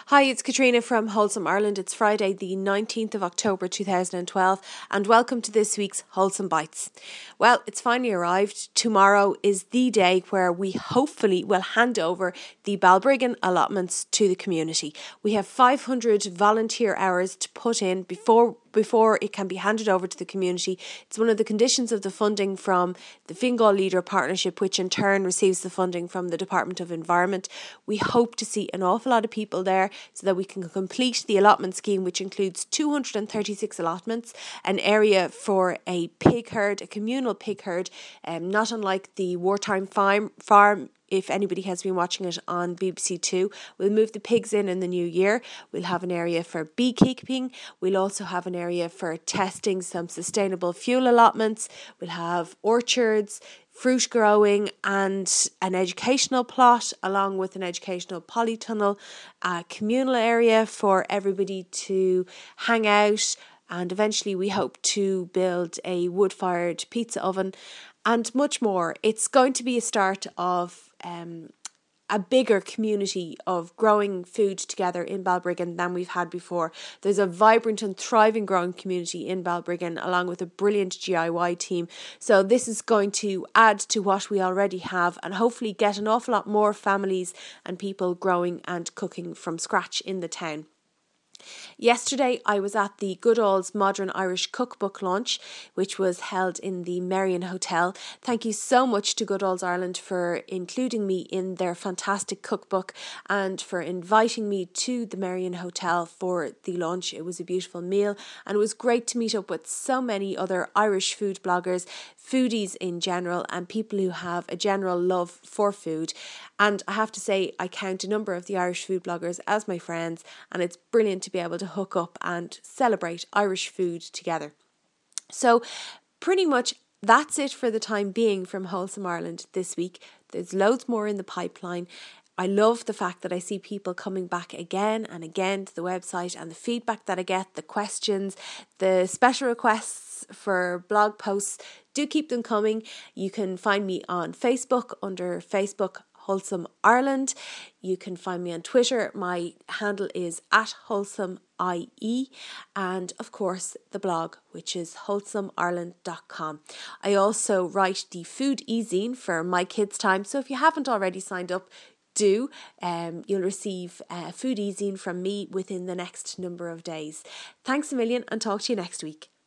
Hi, it's Katrina from Wholesome Ireland. It's Friday, the 19th of October 2012, and welcome to this week's Wholesome Bites. Well, it's finally arrived. Tomorrow is the day where we hopefully will hand over the Balbriggan allotments to the community. We have 500 volunteer hours to put in before it can be handed over to the community. It's one of the conditions of the funding from the Fingal Leader Partnership, which in turn receives the funding from the Department of Environment. We hope to see an awful lot of people there so that we can complete the allotment scheme, which includes 236 allotments, an area for a pig herd, a communal pig herd, not unlike the wartime farm. If anybody has been watching it on BBC Two, we'll move the pigs in the new year. We'll have an area for beekeeping. We'll also have an area for testing some sustainable fuel allotments. We'll have orchards, fruit growing and an educational plot along with an educational polytunnel, a communal area for everybody to hang out, and eventually we hope to build a wood-fired pizza oven and much more. It's going to be a start of a bigger community of growing food together in Balbriggan than we've had before. There's a vibrant and thriving growing community in Balbriggan along with a brilliant DIY team. So this is going to add to what we already have and hopefully get an awful lot more families and people growing and cooking from scratch in the town. Yesterday I was at the Goodall's Modern Irish Cookbook launch, which was held in the Merrion Hotel. Thank you so much to Goodall's Ireland for including me in their fantastic cookbook and for inviting me to the Merrion Hotel for the launch. It was a beautiful meal and it was great to meet up with so many other Irish food bloggers, foodies in general, and people who have a general love for food. And I have to say, I count a number of the Irish food bloggers as my friends, and it's brilliant to be able to hook up and celebrate Irish food together. So pretty much that's it for the time being from Wholesome Ireland this week. There's loads more in the pipeline. I love the fact that I see people coming back again and again to the website, and the feedback that I get, the questions, the special requests for blog posts. Do keep them coming. You can find me on Facebook under Facebook Wholesome Ireland. You can find me on Twitter. My handle is @wholesomeye, and of course the blog, which is wholesomeireland.com. I also write the food e-zine for My Kids Time, so if you haven't already signed up, do. You'll receive a food e-zine from me within the next number of days. Thanks a million and talk to you next week.